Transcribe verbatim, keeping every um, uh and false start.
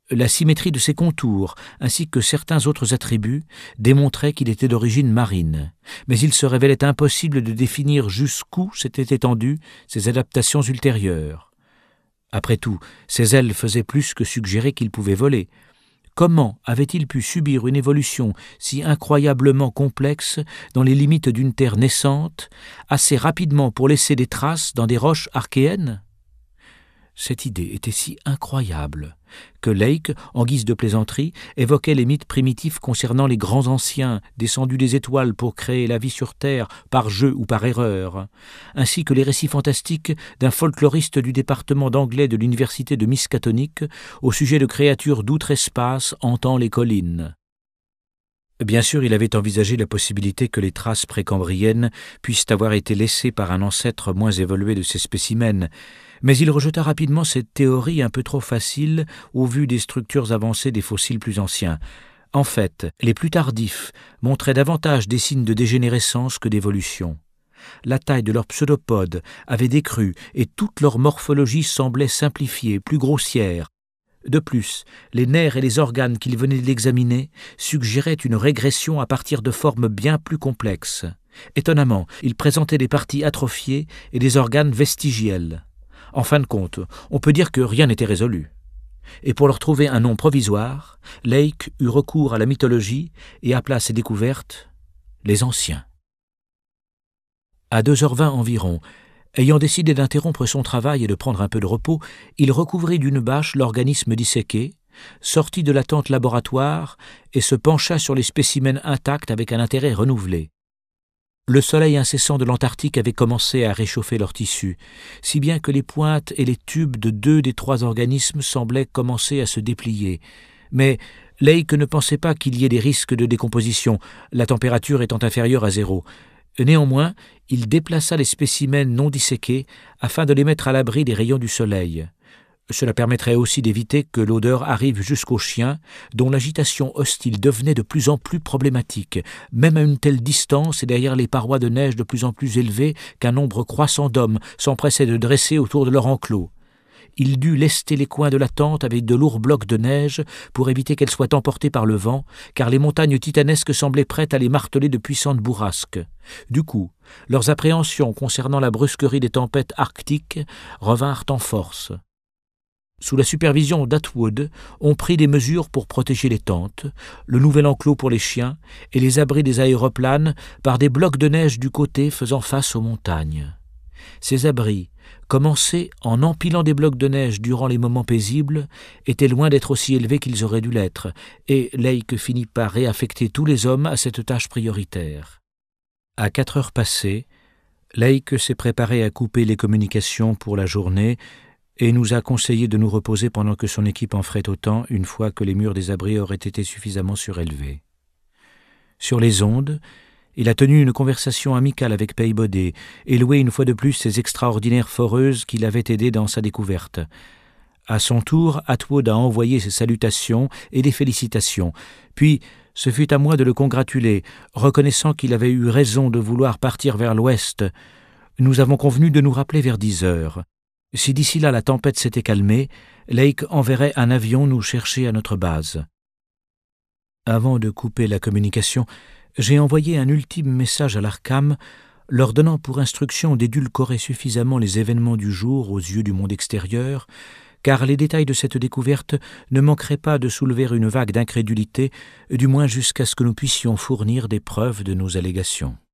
La symétrie de ses contours, ainsi que certains autres attributs, démontraient qu'il était d'origine marine, mais il se révélait impossible de définir jusqu'où s'étaient étendues ses adaptations ultérieures. Après tout, ses ailes faisaient plus que suggérer qu'il pouvait voler. Comment avait-il pu subir une évolution si incroyablement complexe dans les limites d'une terre naissante, assez rapidement pour laisser des traces dans des roches archéennes ? Cette idée était si incroyable que Lake, en guise de plaisanterie, évoquait les mythes primitifs concernant les grands anciens descendus des étoiles pour créer la vie sur Terre par jeu ou par erreur, ainsi que les récits fantastiques d'un folkloriste du département d'anglais de l'université de Miskatonic au sujet de créatures d'outre-espace hantant les collines. Bien sûr, il avait envisagé la possibilité que les traces précambriennes puissent avoir été laissées par un ancêtre moins évolué de ces spécimens, mais il rejeta rapidement cette théorie un peu trop facile au vu des structures avancées des fossiles plus anciens. En fait, les plus tardifs montraient davantage des signes de dégénérescence que d'évolution. La taille de leurs pseudopodes avait décru et toute leur morphologie semblait simplifiée, plus grossière. De plus, les nerfs et les organes qu'il venait d'examiner suggéraient une régression à partir de formes bien plus complexes. Étonnamment, ils présentaient des parties atrophiées et des organes vestigiels. En fin de compte, on peut dire que rien n'était résolu. Et pour leur trouver un nom provisoire, Lake eut recours à la mythologie et appela ces découvertes les Anciens. À deux heures vingt environ, ayant décidé d'interrompre son travail et de prendre un peu de repos, il recouvrit d'une bâche l'organisme disséqué, sortit de la tente laboratoire et se pencha sur les spécimens intacts avec un intérêt renouvelé. Le soleil incessant de l'Antarctique avait commencé à réchauffer leurs tissus, si bien que les pointes et les tubes de deux des trois organismes semblaient commencer à se déplier. Mais Lake ne pensait pas qu'il y ait des risques de décomposition, la température étant inférieure à zéro. Néanmoins, il déplaça les spécimens non disséqués afin de les mettre à l'abri des rayons du soleil. Cela permettrait aussi d'éviter que l'odeur arrive jusqu'aux chiens, dont l'agitation hostile devenait de plus en plus problématique, même à une telle distance et derrière les parois de neige de plus en plus élevées qu'un nombre croissant d'hommes s'empressaient de dresser autour de leur enclos. Il dut lester les coins de la tente avec de lourds blocs de neige pour éviter qu'elles soient emportées par le vent, car les montagnes titanesques semblaient prêtes à les marteler de puissantes bourrasques. Du coup, leurs appréhensions concernant la brusquerie des tempêtes arctiques revinrent en force. Sous la supervision d'Atwood, on prit des mesures pour protéger les tentes, le nouvel enclos pour les chiens et les abris des aéroplanes par des blocs de neige du côté faisant face aux montagnes. Ces abris, commencés en empilant des blocs de neige durant les moments paisibles, étaient loin d'être aussi élevés qu'ils auraient dû l'être, et Lake finit par réaffecter tous les hommes à cette tâche prioritaire. À quatre heures passées, Lake s'est préparé à couper les communications pour la journée et nous a conseillé de nous reposer pendant que son équipe en ferait autant une fois que les murs des abris auraient été suffisamment surélevés. Sur les ondes, il a tenu une conversation amicale avec Peabody et loué une fois de plus ces extraordinaires foreuses qui l'avaient aidé dans sa découverte. À son tour, Atwood a envoyé ses salutations et des félicitations, puis ce fut à moi de le congratuler, reconnaissant qu'il avait eu raison de vouloir partir vers l'ouest. Nous avons convenu de nous rappeler vers dix heures. Si d'ici là la tempête s'était calmée, Lake enverrait un avion nous chercher à notre base. Avant de couper la communication, j'ai envoyé un ultime message à l'Arkham, leur donnant pour instruction d'édulcorer suffisamment les événements du jour aux yeux du monde extérieur, car les détails de cette découverte ne manqueraient pas de soulever une vague d'incrédulité, du moins jusqu'à ce que nous puissions fournir des preuves de nos allégations.